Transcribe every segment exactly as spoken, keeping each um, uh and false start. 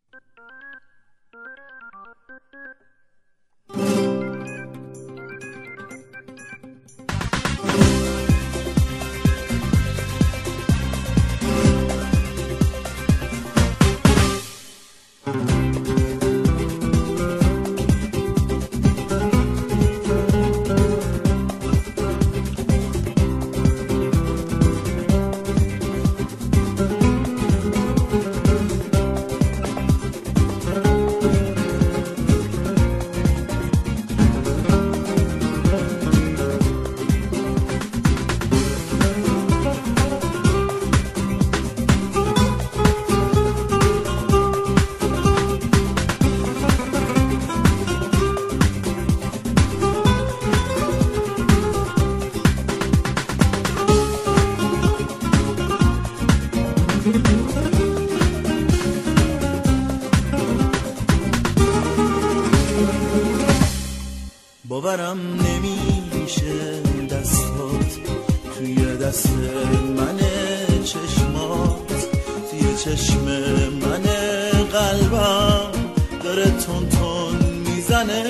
باورم نمیشه دستات توی دست منه، چشمات توی چشم منه، قلبم داره تون تون میزنه،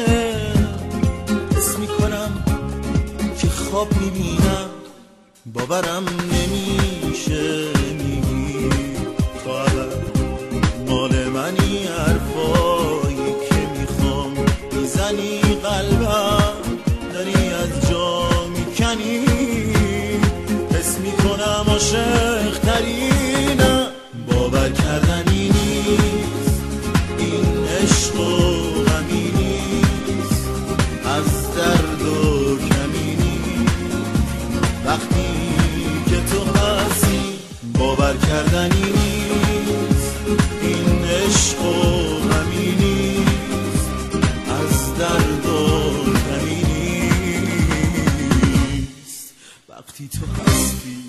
حس میکنم که خواب میبینم. باورم نمیشه میگی تو ابد مال منی، حرفایی که میخوام میزنی، قلبم داری از جا میکنی، حس میکنم عاشق ترینم. باور کردنی نیست این عشق و غمی نیست، از درد و کمی نیست وقتی که تو هستی. باور کردنی نیست این عشق و غمی نیست، از درد و کمی نیست وقتی تو هستی.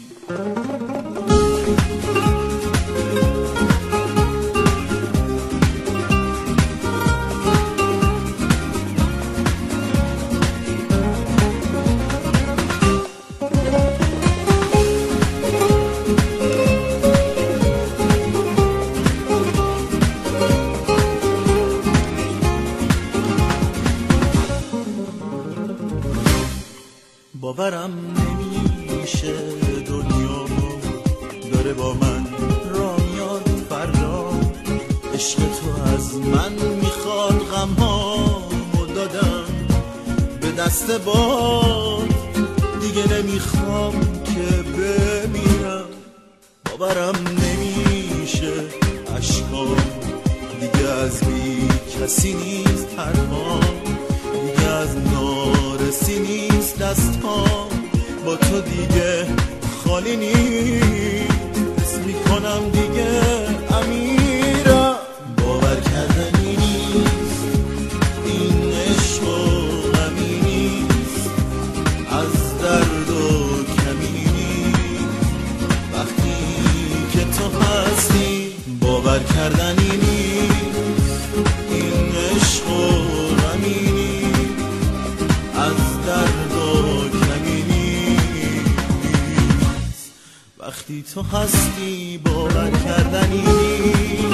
باورم نمیشه دنیا داره با من را میاد فردا، عشق تو از من میخواد، غمهامو دادم به دست باد، دیگه نمیخوام که بمیرم. باورم نمیشه عشقام دیگه از بی کسی نیست، حرفام دیگه از نارسی نیست، دستام با تو دیگه خالی نیست، حس میکنم دیگه امیرم. باور کردنی نیست این عشق و غمی نیست، از درد و کمی نیست وقتی که تو هستی. باور کردنی نیست این عشق و غمی نیست، از درد و کمی نیست وقتی تو هستی. باور کردنی نیست